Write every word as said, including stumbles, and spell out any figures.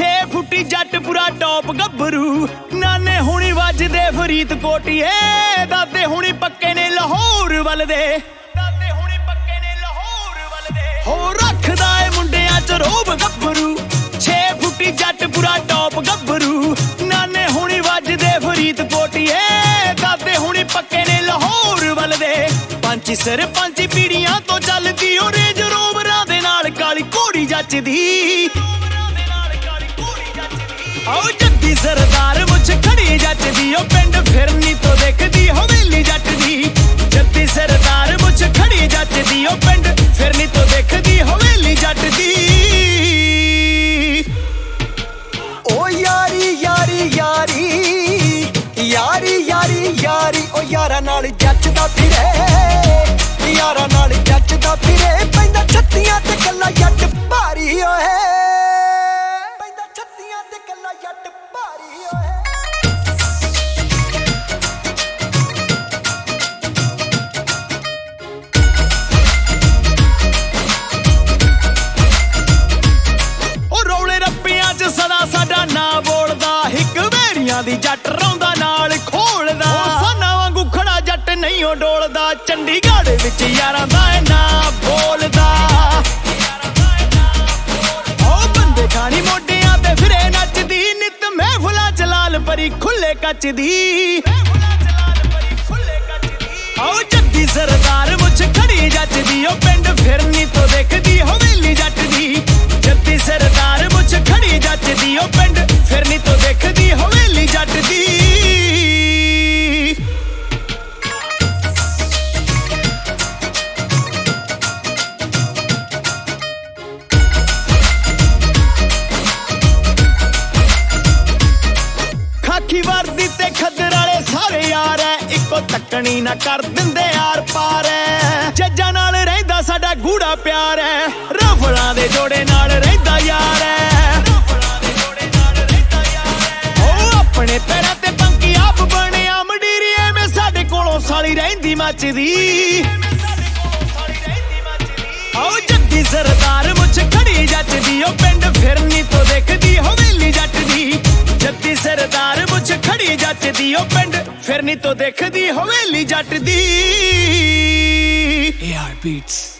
छे फुटी जट पूरा टॉप गब्बरू नाने हुणी वजदे फरीदकोटिए दादे हुणी पक्के ने लाहौर वल दे दादे हुणी पक्के ने लाहौर वल दे हो रखदा ए मुंडियां च रोब गब्बरू छे फुटी जट पूरा टॉप गब्बरू नाने हुणी वजदे फरीदकोटिए दादे हुणी पक्के ने लाहौर वल दे पंच सिर पंच पीड़ियां तो चलदी ओ रेंज रोवरां दे नाल काली घोड़ी जचदी आओ जद्दी सरदार मुझ खड़ी जचदी ओ पिंड फिरनी तो देखदी हवेली जट दी जद्दी सरदार मुझ खड़ी जचदी ओ पिंड फिरनी तो देखदी हवेली जट दी ओ यारी यारी यारी यारी यारी यारी ओ यारा नाल जचदा फिरे यारा नाल जचदा फिरे पैंदा छत्तियां ते कल्ला जट भारी ओए पैंदा छत्तियां ते कल्ला जट भारी ओए ओ रौले रप्पियां च सदा साडा ना बोलदा हिक वेरियां दी जट रौंदा नाल खोलदा साना वांगू खड़ा जट नहीं ओ डोलदा चंडीगढ़ विच यारां दा ना बोलदा ओ बंदे खानी मोडियां ते फिरे नचदी नित महफिलां च लाल परी खुले कच दी आओ जद्दी सरदार मुझ खड़ी जचदी ओ पिंड फिरनी तो देखदी हवेली जट दी जद्दी सरदार मुझ खड़ी जचदी ओ पिंड फिरनी तो देखदी हवेली जट दी खाकी वर्दी ते खद्दर वाले सारे यार है इको तकनी ना कर दिंदे यार पार है जज्जां नाल रहिंदा साडा गूड़ा प्यार है रफड़ां दे जोड़े नाल रहिंदा यार है ओ अपने पैरां ते पंकी आप बणिया मंडीरीए में साडे कोलों साली रहिंदी मचदी आओ जद्दी सरदार मुझ खड़ी जचदी ओ पिंड फिरनी तो देखदी हवेली जट दी जद्दी सरदार मुझ खड़ी जचदी ओ पिंड फिरनी तो देखदी हवेली जट दी यार बीट्स।